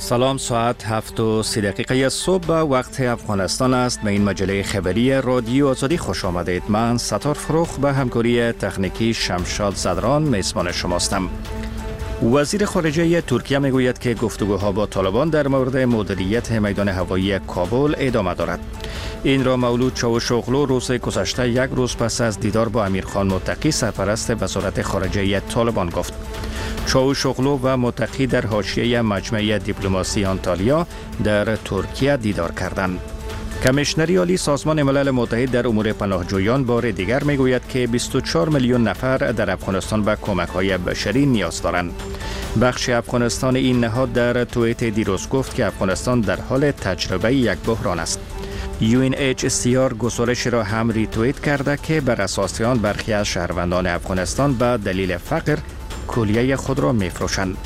سلام، ساعت 7:30 صبح وقت افغانستان است. به این مجله خبری رادیو آزادی خوش آمدید. من ستار فروخ به همکاری تکنیکی شمشاد زدران میزبان شماستم. وزیر خارجه ترکیه میگوید که گفتگوها با طالبان در مورد مدیریت میدان هوایی کابل ادامه دارد. این را مولود چاوشوغلو روز گذشته یک روز پس از دیدار با امیرخان متقی سرپرست وزارت خارجه طالبان گفت. چاوشوغلو و متقی در حاشیه مجمع دیپلماسی آنتالیا در ترکیه دیدار کردند. کمیشنری عالی سازمان ملل متحد در امور پناهجویان بار دیگر میگوید که 24 میلیون نفر در افغانستان به کمک‌های بشری نیاز دارند. بخش افغانستان این نهاد در توییت دیروز گفت که افغانستان در حال تجربه یک بحران است. UNHCR گزارش را هم ریتوییت کرده که بر اساس آن برخی از شهروندان افغانستان به دلیل فقر کلیه خود را می‌فروشند.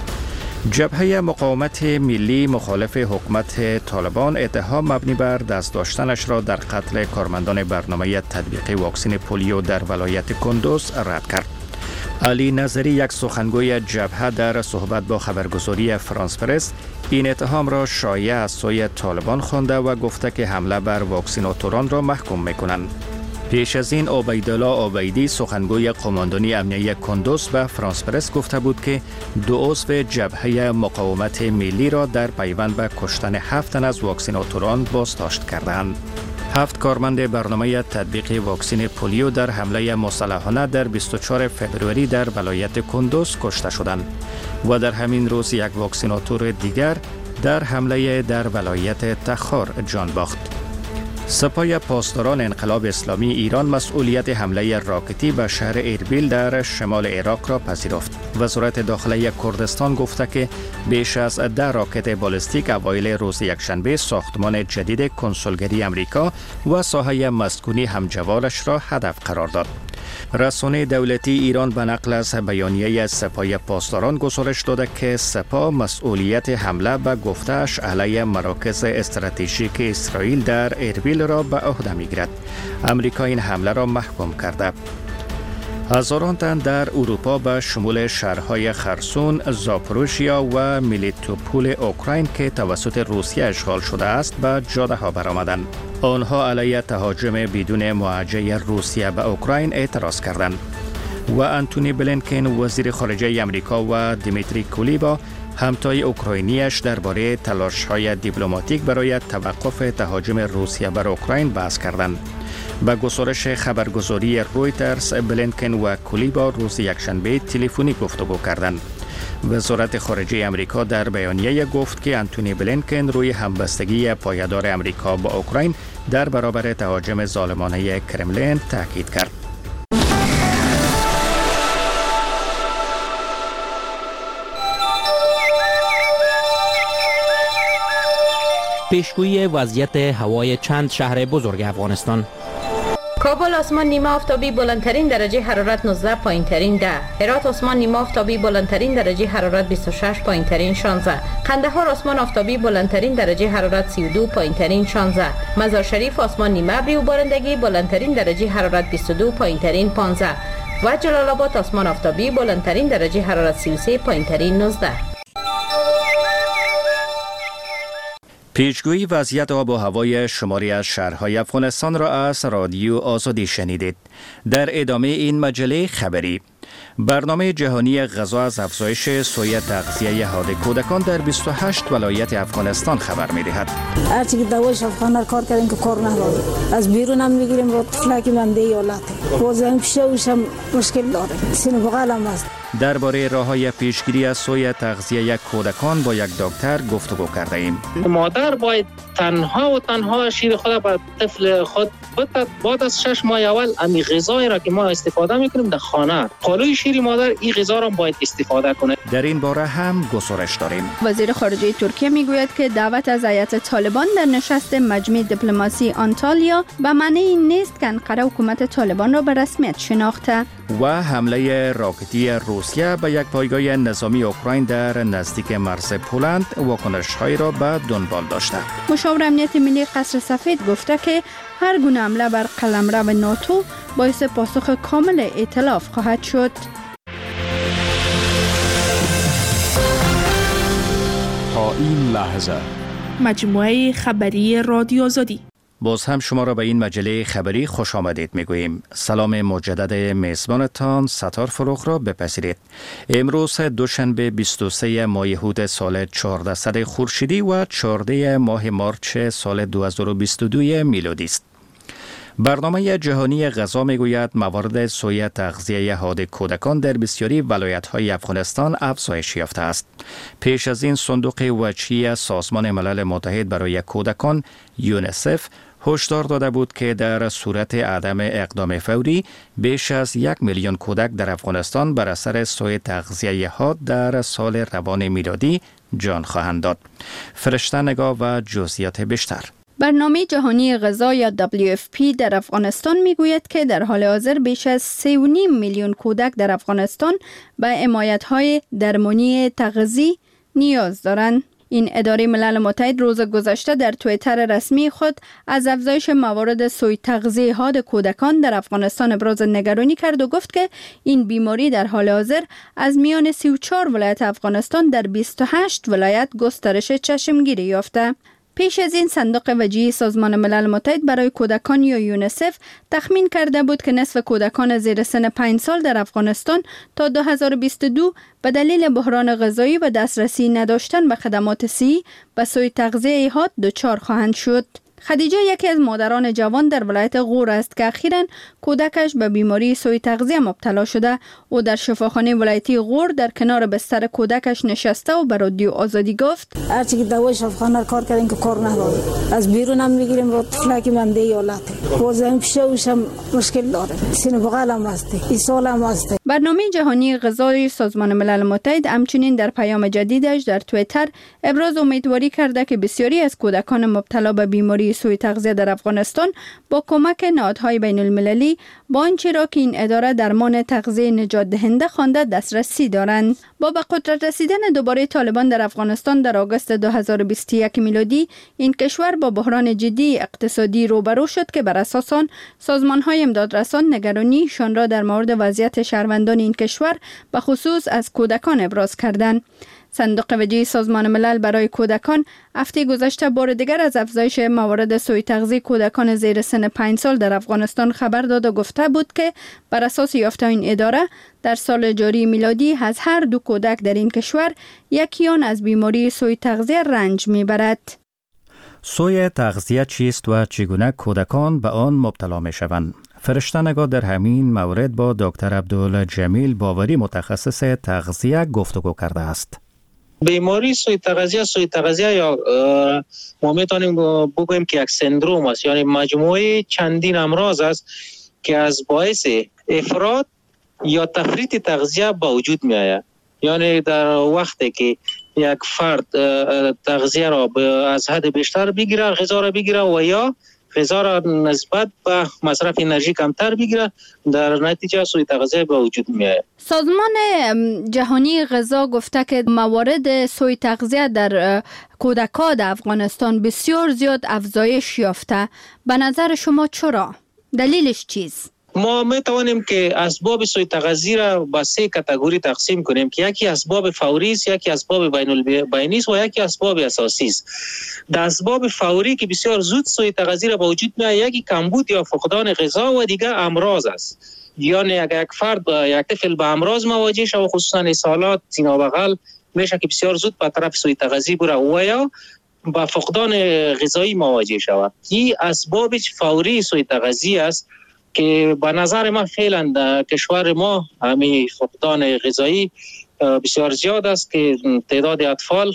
جبهه مقاومت ملی مخالف حکومت طالبان اتهام مبنی بر دست داشتنش را در قتل کارمندان برنامه تطبیق واکسن پولیو در ولایت کندوز رد کرد. علی نظری، یک سخنگوی جبهه، در صحبت با خبرگزاری فرانس پرس این اتهام را شایع از سوی طالبان خوانده و گفته که حمله بر واکسیناتوران را محکوم می‌کنند. پیش از این عبیدالله عبیدی، سخنگوی قماندانی امنیه کندوز، به فرانس پرس گفته بود که 2 عضو جبهه مقاومت ملی را در پیوند به کشتن 7 تن از واکسیناتوران بازداشت کردند. 7 کارمند برنامه تطبیق واکسن پولیو در حمله مسلحانه در 24 فوریه در ولایت کندوز کشته شدند و در همین روز یک واکسیناتور دیگر در حمله در ولایت تخار جان باخت. سپاه پاسداران انقلاب اسلامی ایران مسئولیت حمله راکتی به شهر اربیل در شمال عراق را پذیرفت. وزارت داخله کردستان گفته که بیش از 10 راکت بالستیک اوایل روز یکشنبه ساختمان جدید کنسولگری امریکا و ساحه مسکونی همجوارش را هدف قرار داد. رسانه دولتی ایران به نقل از بیانیه سپاه پاسداران گزارش داده که سپاه مسئولیت حمله به گفته‌اش علیه مراکز استراتژیک اسرائیل در اربیل را به عهده می‌گیرد. امریکا این حمله را محکوم کرده. هزاران تن در اروپا به شمول شهرهای خرسون، زاپروژیا و میلیتوپول اوکراین که توسط روسیه اشغال شده است به جاده ها برآمدند. آنها علیه تهاجم بدون موجه روسیه به اوکراین اعتراض کردند. و آنتونی بلینکن، وزیر خارجه امریکا، و دیمیتری کولیبا، همتای اوکراینیش، درباره تلاش‌های دیپلماتیک برای توقف تهاجم روسیه بر اوکراین بحث کردند. به گزارش خبرگزاری رویترز، بلینکن و کولیبا روز یکشنبه تلفنی گفتگو کردند. وزارت خارجه امریکا در بیانیه گفت که آنتونی بلینکن روی همبستگی پایدار امریکا با اوکراین در برابر تهاجم ظالمانه کرملین تاکید کرد. پیشگویی وضعیت هوای چند شهر بزرگ افغانستان. کابل آسمان نیمه آفتابی، بلندترین درجه حرارت 19، پایینترین 10. هرات آسمان نیمه آفتابی، بلندترین درجه حرارت 26، پایینترین 16. قندهار آسمان آفتابی، بلندترین درجه حرارت 32، پایینترین 16. مزار شریف آسمان نیمه ابری و بارندگی، بلندترین درجه حرارت 22، پایینترین 15. و جلال آباد آسمان آفتابی، بلندترین درجه حرارت 33، پایینترین 19. پیشگویی وضعیت آب و هوای شماری از شهرهای افغانستان را از رادیو آزادی شنیدید. در ادامه این مجله خبری، برنامه جهانی غذا از افزایش سوی تغذیه حاد کودکان در 28 ولایت افغانستان خبر می‌دهد. هرچی که دوایش افغان‌ها کار کردن که کار نداره. از بیرون هم می‌گیریم رو طفلکی منده ایالت. بازم پیشش هم مشکل داره. سینه بغل هم است. درباره راه‌های پیشگیری از سوی تغذیه کودکان با یک دکتر گفتگو کرده ایم. مادر باید تنها شیر خود به طفل خود بدهد. بعد از 6 ماه اول امی غذایی را که ما استفاده میکنیم در خانه، پالوی شیر مادر این غذا را باید استفاده کنه. در این باره هم گزارش داریم. وزیر خارجه ترکیه میگوید که دعوت از هیئت طالبان در نشست مجمع دیپلماسی آنتالیا به معنی این نیست که انقره حکومت طالبان را به رسمیت شناخته. و حمله راکتی روسیه به یک پایگاه نظامی اوکراین در نزدیک مرز پولند واکنش‌هایی را به دنبال داشته. مشاور امنیت ملی قصر سفید گفته که هر گونه حمله بر قلمرو ناتو باعث پاسخ کامل ائتلاف خواهد شد. تا این لحظه. مجموعه خبری رادیو آزادی. باز هم شما را به این مجله خبری خوش آمدید میگوییم. سلام مجدد میزبانتان ستار فروغ را بپذیرید. امروز دوشنبه 23 ماه یهود سال 1400 خورشیدی و 14 ماه مارچ سال 2022 میلادی است. برنامه جهانی غذا میگوید موارد سوء تغذیه حاد کودکان در بسیاری ولایت‌های افغانستان افزایش یافته است. پیش از این صندوق وجهی سازمان ملل متحد برای کودکان یونیسف هشدار داده بود که در صورت عدم اقدام فوری بیش از 1 میلیون کودک در افغانستان بر اثر سوء تغذیه حاد در سال روان میلادی جان خواهند داد. فرشته نگاه و جزئیات بیشتر. برنامه جهانی غذا یا WFP در افغانستان میگوید که در حال حاضر بیش از 3.5 میلیون کودک در افغانستان به حمایت‌های درمانی تغذیه نیاز دارند. این اداره ملل متحد روز گذشته در توییتر رسمی خود از افزایش موارد سوء تغذیه حاد کودکان در افغانستان ابراز نگرانی کرد و گفت که این بیماری در حال حاضر از میان 34 ولایت افغانستان در 28 ولایت گسترش چشمگیری یافته. پیش از این صندوق وجهی سازمان ملل متحد برای کودکان یا یونیسف تخمین کرده بود که نصف کودکان زیر سن 5 سال در افغانستان تا 2022 به دلیل بحران غذایی و دسترسی نداشتن به خدمات صحی به سوء تغذیه حاد دچار خواهند شد. خدیجه یکی از مادران جوان در ولایت غور است که اخیراً کودکش به بیماری سوء تغذیه مبتلا شده. او در شفاخانه ولایتی غور در کنار بستر کودکش نشسته و به رادیو آزادی گفت هرچی که دوای شفاخانه کار کردیم که کار نداره. از بیرون هم میگیریم رو طفلکی منده ایالته. بازم پیشم مشکل داره. سینه بغل هم هسته. این سال هم هسته. برنامه جهانی غذای سازمان ملل متحد همچنین در پیام جدیدش در توییتر ابراز امیدواری کرده که بسیاری از کودکان مبتلا به بیماری سوء تغذیه در افغانستان با کمک نهادهای بین المللی با آنچه را که این اداره درمان تغذیه نجات دهنده خوانده دسترسی دارند. با به قدرت رسیدن دوباره طالبان در افغانستان در آگوست 2021 میلادی این کشور با بحران جدی اقتصادی روبرو شد که بر اساس آن سازمان‌های امدادرسان نگرانیشان را در مورد وضعیت شهروندان این کشور به خصوص از کودکان ابراز کردند. صندوق وجهی سازمان ملل برای کودکان هفته گذشته بار دیگر از افزایش موارد سوء تغذیه کودکان زیر سن 5 سال در افغانستان خبر داد و گفته بود که بر اساس یافته این اداره در سال جاری میلادی از هر 2 کودک در این کشور یکی آن از بیماری سوء تغذیه رنج میبرد. سوء تغذیه چیست و چگونه کودکان به آن مبتلا میشوند؟ فرشته نگاه در همین مورد با دکتر عبدالجمیل باوری متخصص تغذیه گفتگو کرده است. بیماری سوء تغذیه یا ما میتونیم بگوییم که یک سندروم است، یعنی مجموعه چندین امراض است که از باعث افراط یا تفریط تغذیه به وجود می آید. یعنی در وقتی که یک فرد تغذیه را از حد بیشتر بگیره، غذا را بگیره و یا غذا را نسبت به مصرف انرژی کمتر بگیره، در نتیجه سوء تغذیه به وجود میاد. سازمان جهانی غذا گفته که موارد سوء تغذیه در کودکان در افغانستان بسیار زیاد افزایش یافته. به نظر شما چرا؟ دلیلش چیست؟ ما میتوانیم که اسباب سوء تغذیه را به 3 کاتگوری تقسیم کنیم که یکی اسباب فوری است، یکی اسباب بین البینی است و یکی اسباب اساسی است. در اسباب فوری که بسیار زود سوء تغذیه را به وجود میآید، یکی کمبود یا فقدان غذا و دیگر امراض است. یعنی اگر یک فرد یک طفل به امراض مواجه شود، خصوصا اسهالات، سینه بغل، میشه که بسیار زود به طرف سوء تغذیه بره و یا با فقدان غذایی مواجه شود. این اسباب فوری سوء تغذیه است که به نظر ما فعلا در کشور ما همین فقدان غذایی بسیار زیاد است که تعداد اطفال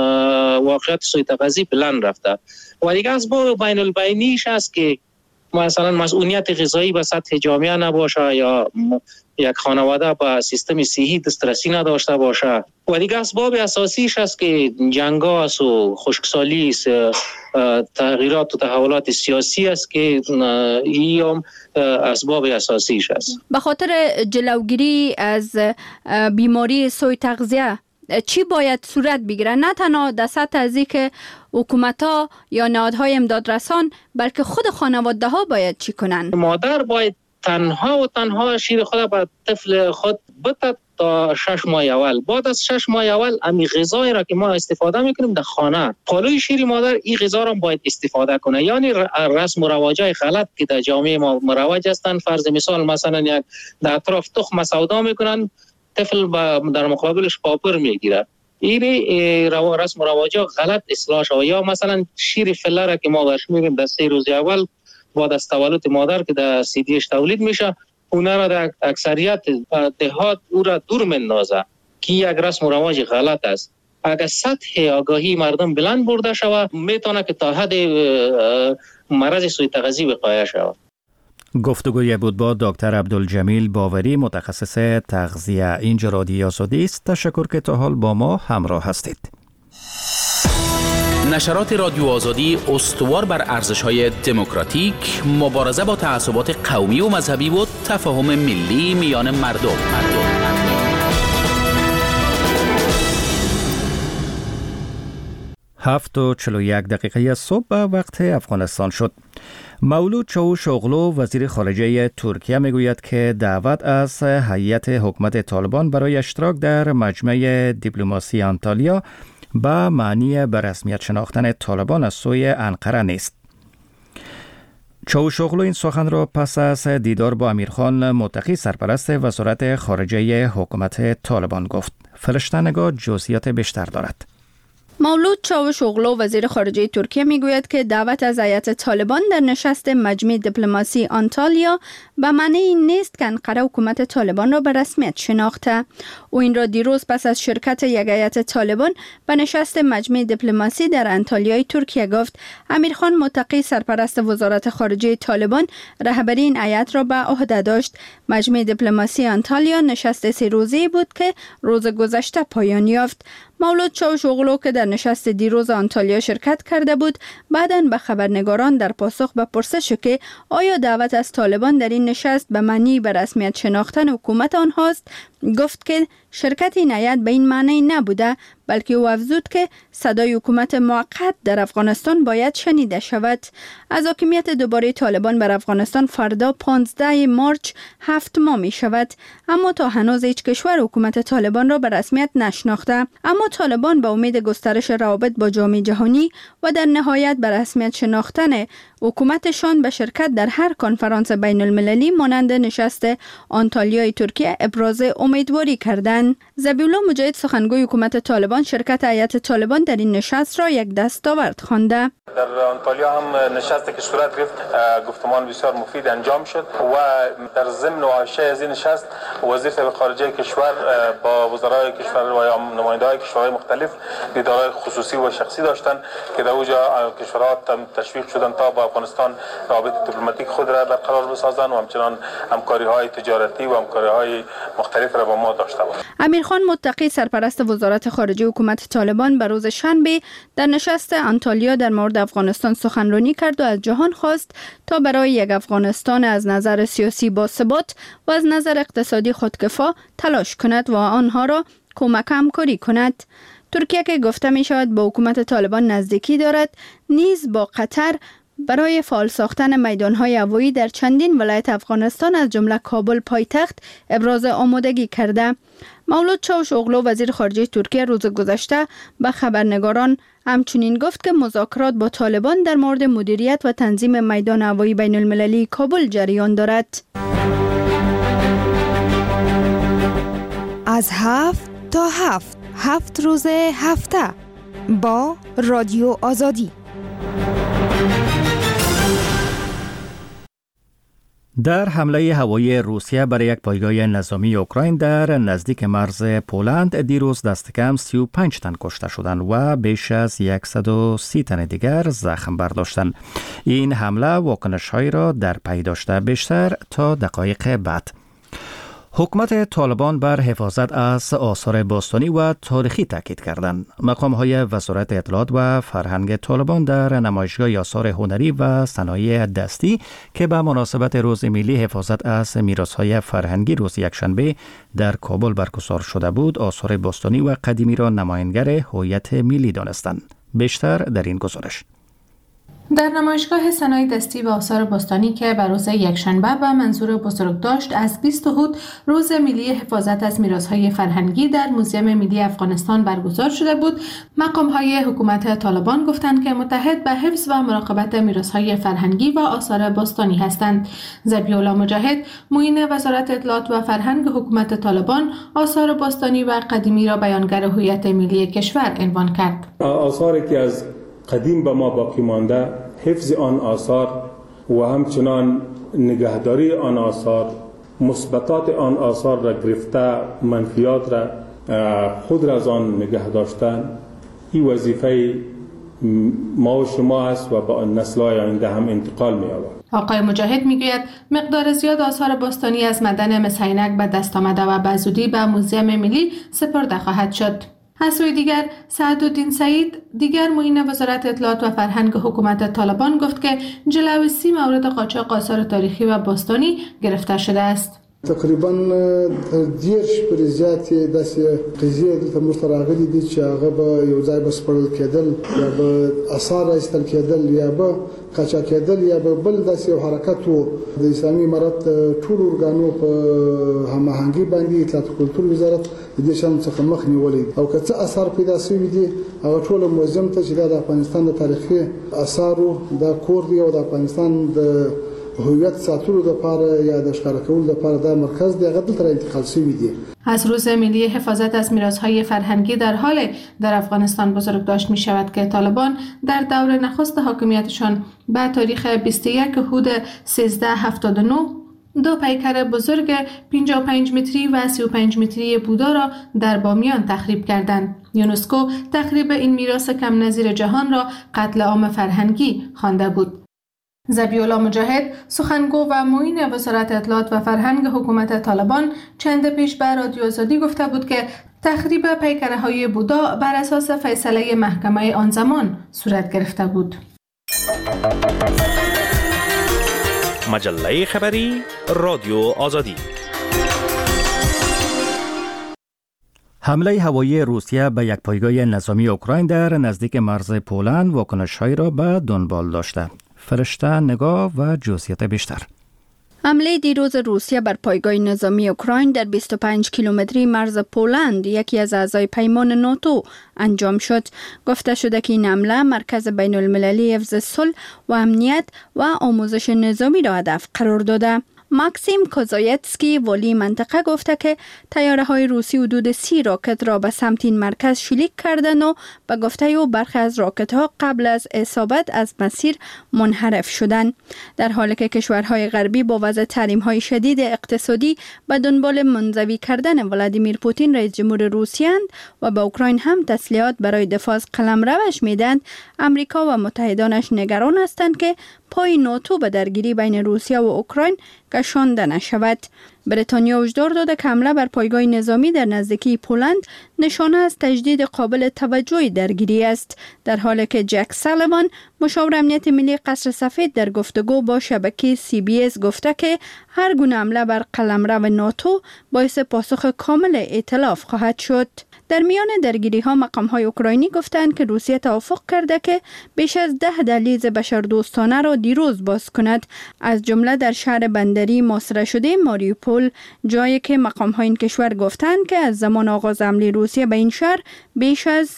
واقعیت سوء تغذیه بلند رفته. و دیگه اسباب بین البینیش است که مثلا مسئولیت غذایی به سطح جامعه نباشه یا یک خانواده با سیستم صحی دسترسی نداشته باشه. و دیگه اسباب اساسیش است که جنگ‌ها است و خشکسالی است، تغییرات و تحولات سیاسی است که این هم اسباب اساسیش است. به خاطر جلوگیری از بیماری سوء تغذیه چی باید صورت بگیره؟ نه تنها در سطح از اینکه حکومت‌ها یا نهادهای امدادرسان، بلکه خود خانواده‌ها باید چی کنن؟ مادر باید تنها شیر خود به طفل خود بده تا 6 ماه اول. بعد از 6 ماه اول امی غذایی را که ما استفاده میکنیم در خانه، پالوی شیر مادر این غذا را باید استفاده کنه. یعنی رسم و رواجای غلط که در جامعه ما مروج هستند، فرض مثال مثلا یک در اطراف تخم سودا میکنن، طفل در مقابلش پاپر میگیره، این رسم و رواجا غلط اصلاح شود. یا مثلا شیر فله را که ما برش میگیم در 3 روز اول بعد از تولد مادر که در CDH تولید میشه، اونها را در اکثریت دهات او را دور مندازه که یک رسم و رواج غلط است. اگر سطح آگاهی مردم بلند برده شود، میتونه که تا حد مرض سوء تغذیه وقایع شود. گفتگوی بود با دکتر عبدالجمیل باوری، متخصص تغذیه. اینجا رادیو آزادی است. تشکر که تا حال با ما همراه هستید. نشرات رادیو آزادی استوار بر ارزش‌های دموکراتیک، مبارزه با تعصبات قومی و مذهبی و تفاهم ملی میان مردم. 7:41 صبح به وقت افغانستان شد. مولود چاوشوغلو وزیر خارجه ترکیه میگوید که دعوت از هیئت حکومت طالبان برای اشتراک در مجمع دیپلماسی آنتالیا به معنی به رسمیت شناختن طالبان از سوی انقره نیست. چاوشوغلو این سخن را پس از دیدار با امیرخان متقی سرپرست وزارت خارجه حکومت طالبان گفت. فرشته نگاه جزئیات بیشتر دارد. مولود چاوشوغلو وزیر خارجه ترکیه میگوید که دعوت از هیئت طالبان در نشست مجمع دیپلماسی آنتالیا به معنی این نیست که انقره حکومت طالبان را به رسمیت شناخته. او این را دیروز پس از شرکت یک هیئت طالبان به نشست مجمع دیپلماسی در انتالیای ترکیه گفت. امیرخان متقی سرپرست وزارت خارجه طالبان رهبری این هیئت را به عهده داشت. مجمع دیپلماسی آنتالیا نشست 3 روزه‌ای بود که روز گذشته پایان یافت. مولود چاوشوغلو که در نشست دیروز آنتالیا شرکت کرده بود، بعداً به خبرنگاران در پاسخ به پرسش که آیا دعوت از طالبان در این نشست به معنی به رسمیت شناختن حکومت آنهاست، گفت که شرکت این هیئت به این معنی نبوده، بلکه او افزود که صدای حکومت موقت در افغانستان باید شنیده شود. از حاکمیت دوباره طالبان بر افغانستان فردا 15 مارچ 7 ماه می شود، اما تا هنوز هیچ کشور حکومت طالبان را به رسمیت نشناخته. اما طالبان به امید گسترش روابط با جامعه جهانی و در نهایت به رسمیت شناختن حکومتشان به شرکت در هر کنفرانس بین المللی مانند نشست آنتالیای ترکیه ابراز امیدواری کردند. ذبیح‌الله مجاهد سخنگوی حکومت طالبان شرکت هیئت طالبان در این نشست را یک دستاورد خوانده. در آنتالیا هم نشستی که صورت گرفت گفتمان بسیار مفید انجام شد و در ضمن و حاشیه از این نشست وزیر صاحب خارجه کشور با وزرای کشور و نماینده‌های کشورهای مختلف دیدارهای خصوصی و شخصی داشتند که در اونجا کشورها تشویق شدند تا با افغانستان روابط دیپلماتیک خود را برقرار بسازند و همچنان همکاری‌های تجارتی و همکاری‌های مختلف را با ما داشته باشند. امیرخان متقی سرپرست وزارت خارجه حکومت طالبان به روز شنبه در نشست آنتالیا در مورد افغانستان سخنرانی کرد و از جهان خواست تا برای یک افغانستان از نظر سیاسی باثبات و از نظر اقتصادی خودکفا تلاش کند و آنها را کمک همکاری کند. ترکیه که گفته می شود با حکومت طالبان نزدیکی دارد، نیز با قطر برای فعال ساختن میدان‌های هوایی در چندین ولایت افغانستان از جمله کابل پایتخت ابراز آمادگی کرده. مولود چاوشوغلو وزیر خارجه ترکیه روز گذشته به خبرنگاران همچنین گفت که مذاکرات با طالبان در مورد مدیریت و تنظیم میدان هوایی بین المللی کابل جریان دارد. از 7 تا 7 روز هفته با رادیو آزادی. در حمله هوایی روسیه برای یک پایگاه نظامی اوکراین در نزدیک مرز پولند دیروز دست کم 35 تن کشته شدند و بیش از 130 تن دیگر زخم برداشتند. این حمله واکنش‌هایی را در پی داشته بیشتر تا دقایق بعد. حکومت طالبان بر حفاظت از آثار باستانی و تاریخی تاکید کردند. مقام‌های وزارت اطلاعات و فرهنگ طالبان در نمایشگاه آثار هنری و صنایع دستی که به مناسبت روز ملی حفاظت از میراث‌های فرهنگی روز یکشنبه در کابل برگزار شده بود، آثار باستانی و قدیمی را نمایانگر هویت ملی دانستند. بیشتر در این گزارش. در نمایشگاه صنایع دستی و آثار باستانی که بر روز یکشنبه و منظور بزرگداشت از 20 هود روز ملی حفاظت از میراث‌های فرهنگی در موزیم ملی افغانستان برگزار شده بود، مقام‌های حکومت طالبان گفتند که متحد به حفظ و مراقبت میراث‌های فرهنگی و آثار باستانی هستند. ذبیح‌الله مجاهد، معین وزارت اطلاعات و فرهنگ حکومت طالبان، آثار باستانی و قدیمی را بیانگر هویت ملی کشور عنوان کرد. آثاری که از قدیم به ما باقی مانده، حفظ آن آثار و همچنان نگهداری آن آثار، مثبتات آن آثار را گرفته، منفیات را خود را از آن نگه داشتن، این وظیفه ما و شما است و با نسل‌های آینده هم انتقال می‌یابد. آقای مجاهد میگوید مقدار زیاد آثار باستانی از معدن مس عینک به دست آمده و به زودی به موزیم ملی سپرده خواهد شد. از سوی دیگر، سعدالدین سعید، دیگر معین وزارت اطلاعات و فرهنگ حکومت طالبان گفت که جلوی 30 مورد قاچاق آثار تاریخی و باستانی گرفته شده است. تقریبا دیرش پر زیاتې داسې قضیې دلته موږ ته راغلي دي چې هغه به یو ځای به سپړل کېدل یا به آثار راایستل کېدل یا به قاچاق کېدل یا به بل داسې یو حرکت و. د اسلامي امارت ټولو ارګانو په هماهنګي باندې اطلاعات کلتور وزارت د دې شان څخه مخ نیولې او که څه آثار پیدا شوي دي هغه ټول موزیم ته چې د افغانستان د تاریخي آثارو د کور دی او د افغانستان د هویت ساتلو لپاره یا د ښکار کولو لپاره د مرکز دی هغه دلته انتقال شوی دی. از روز ملی حفاظت از میراث‌های فرهنگی در حال در افغانستان بزرگداشت می شود که طالبان در دور نخست حاکمیتشان به تاریخ 21 هود 1379 دو پیکر بزرگ 55 متری و 35 متری بودا را در بامیان تخریب کردند. یونسکو تخریب این میراث کم نظیر جهان را قتل عام فرهنگی خوانده بود. ذبیح‌الله مجاهد، سخنگو و معین وزارت اطلاعات و فرهنگ حکومت طالبان، چند پیش به رادیو آزادی گفته بود که تخریب پیکره‌های بودا بر اساس فیصله محکمه آن زمان صورت گرفته بود. مجله خبری رادیو آزادی. حمله هوایی روسیه به یک پایگاه نظامی اوکراین در نزدیک مرز پولند واکنش‌هایی را به دنبال داشته. فرشته نگاه و جزئیات بیشتر. حمله دیروز روسیه بر پایگاه نظامی اوکراین در 25 کیلومتری مرز پولند، یکی از اعضای پیمان ناتو، انجام شد. گفته شده که این حمله مرکز بین المللی حفظ صلح و امنیت و آموزش نظامی را هدف قرار داده. ماکسیم کوزایتسکی، والی منطقه، گفته که طیاره‌های روسی حدود 30 راکت را به سمت این مرکز شلیک کردند و به گفته او برخی از راکت‌ها قبل از اصابت از مسیر منحرف شدند. در حالی که کشورهای غربی با وضع تحریم‌های شدید اقتصادی به دنبال منزوی کردن ولادیمیر پوتین رئیس جمهور روسیه و به اوکراین هم تسلیحات برای دفاع از قلمروش میدند، امریکا و متحدانش نگران هستند که پای ناتو به درگیری بین روسیه و اوکراین کشانده نشود. بریتانیا هشدار داده که حمله بر پایگاه نظامی در نزدیکی پولند نشانه از تجدید قابل توجه درگیری است، در حالی که جک سالیوان، مشاور امنیت ملی قصر سفید، در گفتگو با شبکه CBS گفته که هر گونه حمله بر قلمرو ناتو باعث پاسخ کامل ائتلاف خواهد شد. در میان درگیری ها، مقام های اوکراینی گفتند که روسیه توافق کرده که بیش از 10 دهلیز بشردوستانه را دیروز باز کند، از جمله در شهر بندری محاصره شده ماریوپول، جایی که مقام های این کشور گفتند که از زمان آغاز حمله روسیه به این شهر بیش از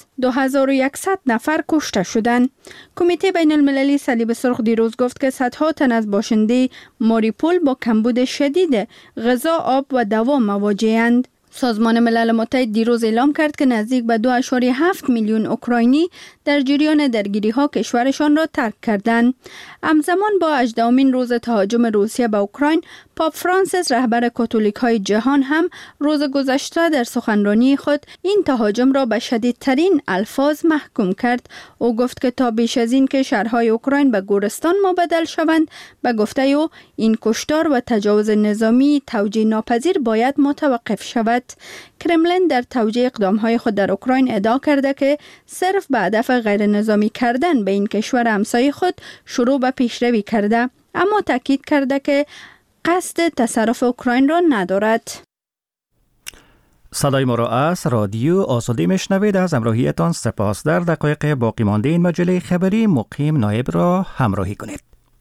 2100 نفر کشته شدند. کمیته بین المللی صلیب سرخ دیروز گفت که صدها تن از باشنده ماریوپول با کمبود شدید غذا، آب و دوا مواجه‌اند. سازمان ملل متحد دیروز اعلام کرد که نزدیک به 2.7 میلیون اوکراینی در جریان درگیری ها کشورشان را ترک کردند. همزمان با 18مین روز تهاجم روسیه به اوکراین، پاپ فرانسیس، رهبر کاتولیک های جهان، هم روز گذشته در سخنرانی خود این تهاجم را به شدیدترین الفاظ محکوم کرد. او گفت که تا بیش از این که شهرهای اوکراین به گورستان مبدل شوند، به گفته او این کشتار و تجاوز نظامی توجیه ناپذیر باید متوقف شود. کرملین در توجیه اقدامهای خود در اوکراین ادعا کرده که صرف به هدف غیر نظامی کردن به این کشور همسایه خود شروع به پیشروی کرده، اما تاکید کرده که قصد تصرف اوکراین را ندارد. صدای ما را از رادیو آزادی میشنوید. از همراهیتان سپاس. در دقایق باقی مانده این مجله خبری مقیم نایب را همراهی کنید.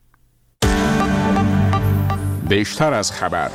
بیشتر از خبر.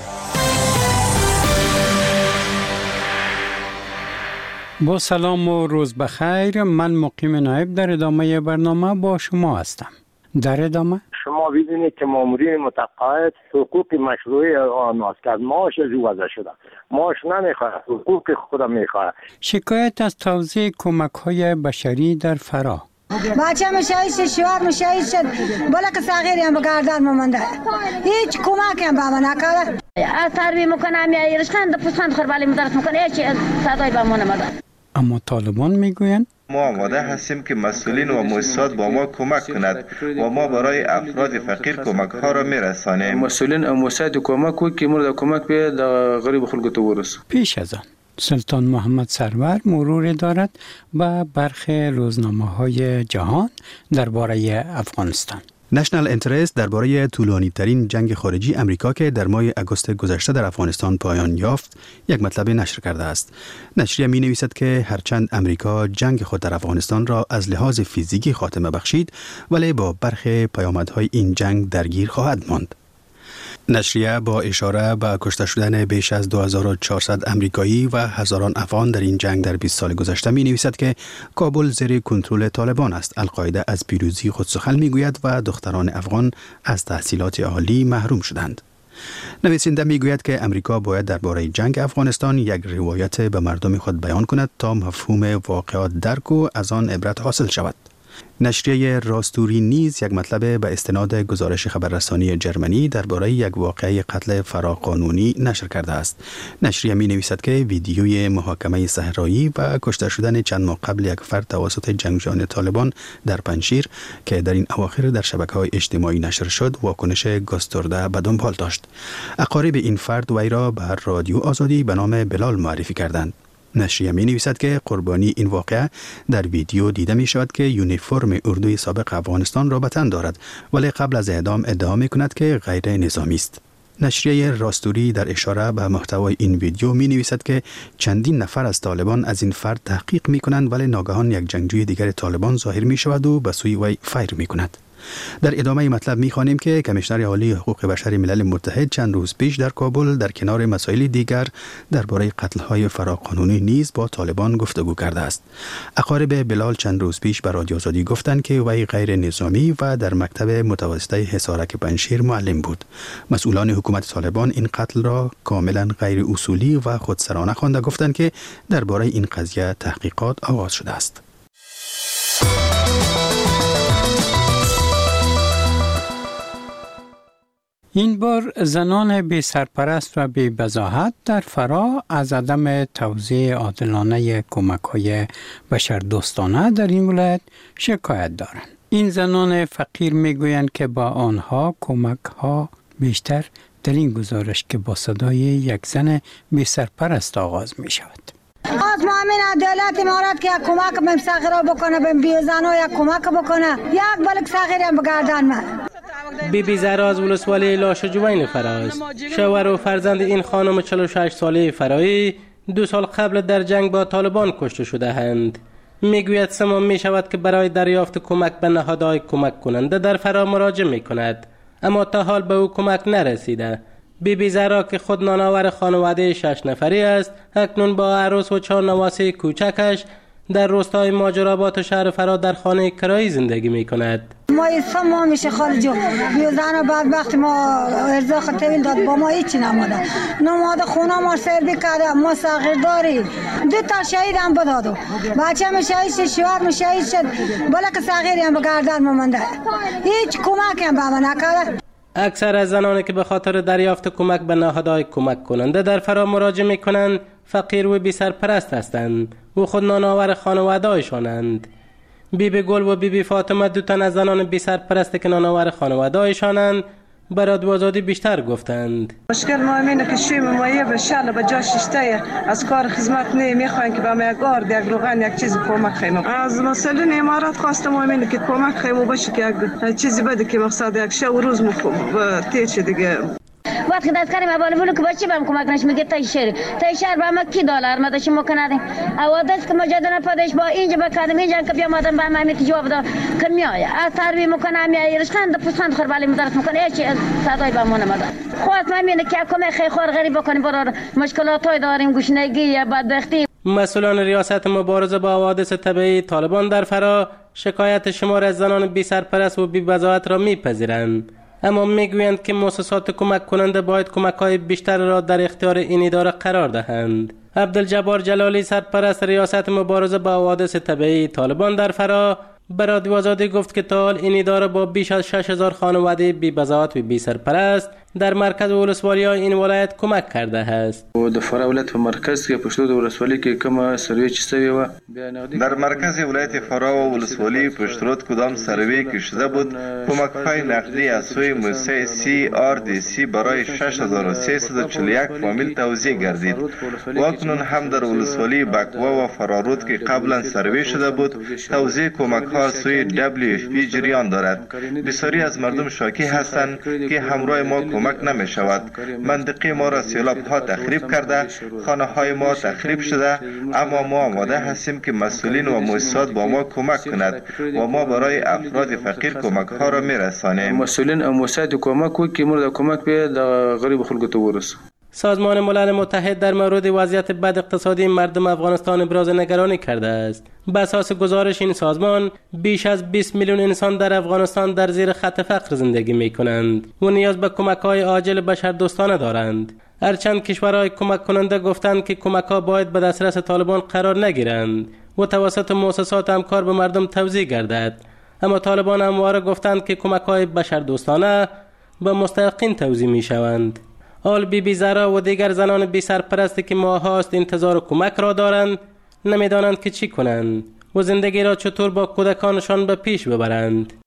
با سلام و روز بخیر. من مقیم نایب در ادامه برنامه با شما هستم. در ادامه شما ببینید که مامورین متقاعد حقوق مشروعی آنهاست که معاش از او وضع شده. معاش نمیخواد، حقوق خودم میخواد. شکایت از توزیع کمک‌های بشری در فرا. بچه شهید شد، شوهر شهید شد، بلک صغیری هم بگردن ممنده. هیچ کمک هم به من نکرده. تربیه میکنم یا ایرشخند پسند خربالی مدرس میکنه هیچ صدای به من نمیده. اما طالبان میگویند ما آماده هستیم که مسئولین و مؤسسات با ما کمک کند و ما برای افراد فقیر کمک ها را میرسانیم. مسئولین و مؤسسات کمک کوي که مورد کمک به غریب خلق تو ورس. پیش از آن سلطان محمد سرور مرور دارد به برخی روزنامه‌های جهان درباره افغانستان. نشنل اینترست درباره طولانی ترین جنگ خارجی امریکا که در ماه اگست گذشته در افغانستان پایان یافت یک مطلب نشر کرده است. نشریه می نویسد که هرچند امریکا جنگ خود در افغانستان را از لحاظ فیزیکی خاتمه بخشید، ولی با برخی پیامدهای این جنگ درگیر خواهد ماند. نشریه با اشاره به کشته شدن بیش از 2400 امریکایی و هزاران افغان در این جنگ در 20 سال گذشته می نویسد که کابل زیر کنترل طالبان است. القاعده از پیروزی خود سخن می گوید و دختران افغان از تحصیلات عالی محروم شدند. نویسنده می گوید که امریکا باید درباره جنگ افغانستان یک روایت به مردم خود بیان کند تا مفهوم واقعات درک و از آن عبرت حاصل شود. نشریه راستوری نیز یک مطلب به استناد گزارش خبررسانی جرمنی درباره یک واقعه قتل فراقانونی نشر کرده است. نشریه می نویسد که ویدیوی محاکمه صحرایی و کشته شدن چند ماه قبل یک فرد توسط جنگجویان طالبان در پنجشیر که در این اواخر در شبکه‌های اجتماعی نشر شد واکنش گسترده به دنبال داشت. اقارب این فرد وی را به رادیو آزادی به نام بلال معرفی کردند. نشریه می نویسد که قربانی این واقعه در ویدیو دیده می شود که یونیفرم اردوی سابق افغانستان را به تن دارد، ولی قبل از اعدام ادعا می کند که غیر نظامی است. نشریه راستوری در اشاره به محتوای این ویدیو می نویسد که چندین نفر از طالبان از این فرد تحقیق می کنند، ولی ناگهان یک جنگجوی دیگر طالبان ظاهر می شود و به سوی وی فایر می کند. در ادامه مطلب می‌خوانیم که کمیشنر عالی حقوق بشر ملل متحد چند روز پیش در کابل در کنار مسائل دیگر درباره قتل‌های فراقانونی نیز با طالبان گفتگو کرده است. اقارب بلال چند روز پیش به رادیو آزادی گفتند که وی غیر نظامی و در مکتب متوسطه حصارک پنجشیر معلم بود. مسئولان حکومت طالبان این قتل را کاملا غیر اصولی و خودسرانه خوانده گفتند که درباره این قضیه تحقیقات آغاز شده است. این بار زنان بی سرپرست و بی بضاعت در فرا از عدم توزیع عادلانه کمک‌های بشردوستانه در این ولایت شکایت دارند. این زنان فقیر میگویند که با آنها کمک‌ها بیشتر در این گزارش که با صدای یک زن بی سرپرست آغاز می شود. از ما همین دولت امارات که یک کمک به صغیرها بکنه، به بیزنها یک کمک بکنه، یک بلک صغیری هم بگردن من. بی زهرا از ولسوالی لاشجوین فراست. شوهر و فرزند این خانم 46 ساله فرایی 2 سال قبل در جنگ با طالبان کشته شده اند. میگوید سمام می شود که برای دریافت کمک به نهادهای کمک کننده در فرا مراجعه می کند، اما تا حال به او کمک نرسیده. بی زهرا که خود نانآور خانواده 6 نفری است، اکنون با عروس و 4 نواسه کوچکش در روستای ماجراباد شهر فرا در خانه کرایی زندگی می کند. ما ایسان ما میشه خالجو بیوزن بعد وقتی ما ارزاق طویل داد با ما هیچی نماده، نماده خونه ما سربی کرده، ما صغیر داری 2 تا شهید هم بدادو، بچه هم شهید شد، شوهر هم شهید شد، بلک صغیری هم بگردن ممنده، هیچ کمک هم به من نکرده. اکثر از زنانی که به خاطر دریافت کمک به نهادهای کمک کننده در فرا مراجعه می کنند فقیر و بی سرپرست هستند و خود نانآور خانواده‌ایشانند. بی گل و بی فاطمه 2 تن از زنان بی سرپرست که نانآور خانواده‌ایشانند برای رادیو آزادی بیشتر گفتند. مشکل ما اینه که شیم مایه به شل به جا ششته از کار خدمت نمیخواین که به ما گارد یک روغن یک چیز کمک خیمو. از مسئولین امارات خواستم اینه که کمک خیمو باشه که یک چیزی بده که مقصد یک شب و روز تیر شه دیگه. وقتی دست کردیم اول ولو که بچی بهم کمک نش میگه تای شهر به ما کی دلار ما داشتیم مکنادیم اوادس که مجادله پدش با اینجا بکردیم اینجا که بیا مادم به من کی جواب داد که میای از تربیه میکنم میای رشخند پسند خور بالی مدرس میکنه هیچ صدای به ما نمیاد خواست من میگه که کمک خیر غریب بکنیم برای مشکلاتای داریم گشنگی یا بدبختی. مسئولان ریاست مبارزه با حوادث طبیعی طالبان در فرا شکایت شمار از زنان بی سرپرست و بی بضاعت را میپذیرند، اما میگویند که مؤسسات کمک کننده باید کمک‌های بیشتر را در اختیار این اداره قرار دهند. عبدالجبار جلالی سرپرست ریاست مبارزه با حوادث طبیعی طالبان در فرا به رادیو آزادی گفت که تا حال این اداره با بیش از 6000 خانواده بی بضاعت و بی سرپرست در مرکز و ولسوالی‌های این ولایت کمک کرده است. در فرا ولایت و مرکز که پشت ولسوالی که کم سروی چیسته و در مرکز ولایت فرا و ولسوالی پشت کدام سروی که شده بود کمک‌های نقدی از سوی مؤسسه CRDC برای 6341 فامیل توزیع گردید. واکنون هم در ولسوالی بکوا و فرارود که قبلا سروی شده بود توزیع کمک‌ها سوی WFP جریان دارد. بسیاری از مردم شاکی هستند که همراه ما کمک نمی شود. منطقه ما را سیلاب ها تخریب کرده، خانه های ما تخریب شده، اما ما آماده هستیم که مسئولین و مؤسسات با ما کمک کند و ما برای افراد فقیر کمک ها را می رسانیم. مسئولین و مؤسسات کمک کوي که مورد کمک به غریب خلق تو ورس. سازمان ملل متحد در مورد وضعیت بد اقتصادی مردم افغانستان ابراز نگرانی کرده است. بر اساس گزارش این سازمان بیش از 20 میلیون انسان در افغانستان در زیر خط فقر زندگی می کنند و نیاز به کمک‌های عاجل بشردوستانه دارند. هرچند کشورهای کمک کننده گفتند که کمک‌ها باید به دسترس طالبان قرار نگیرند و توسط مؤسسات همکار به مردم توزیع گردد، اما طالبان همواره گفتند که کمک‌های بشردوستانه به مستحقین توزیع می‌شوند. حال بی زهرا و دیگر زنان بی سرپرستی که ماهاست انتظار کمک را دارند نمیدانند که چی کنند و زندگی را چطور با کودکانشان به پیش ببرند.